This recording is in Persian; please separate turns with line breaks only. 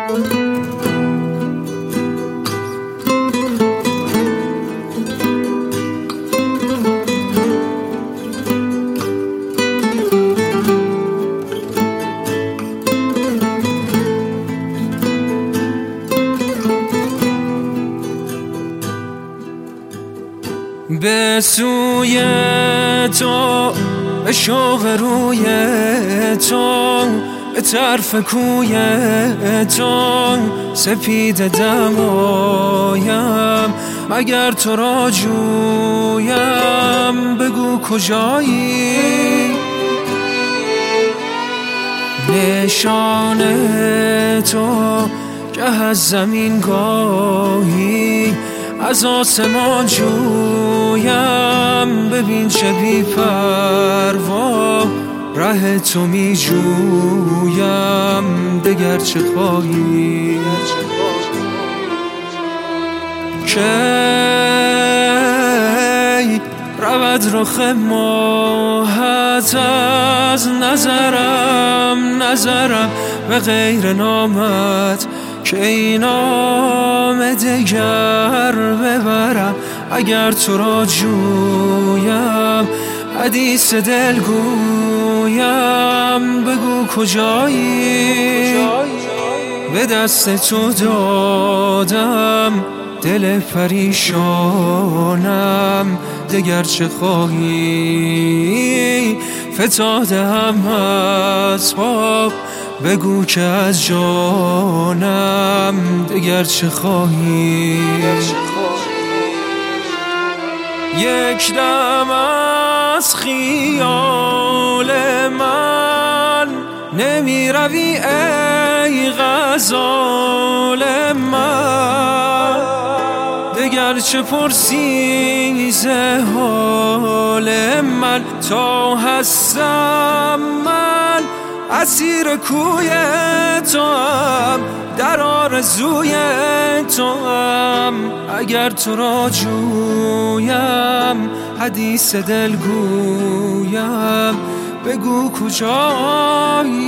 به سوی تو، به شوق روی تو، به طرف کوی تو سپید دمایم. اگر تو را جویم بگو کجایی؟ نشان تو که از زمین گاهی از آسمان جویم. ببین چه بی پروا ره تو می جویم. دگر چه خواهی؟ کی رود رخ ماهت از نظرم به غیر نامت، که این نام دگر ببرم. اگر تو را جویم حدیث دل گویم. بگو کجایی؟ به دست تو دادم دل پریشانم. دگر چه خواهی؟ فتاده هم اسباب بگو که از جانم. دگر چه خواهی؟ یک دم از خیال من نمی روی ای غزال من. دگر چه پرسی ز حال من؟ تا هستم من اسیر کوی تو هم، در آرزوی تو هم. اگر تو را جویم حدیث دل گویم. بگو کجایی؟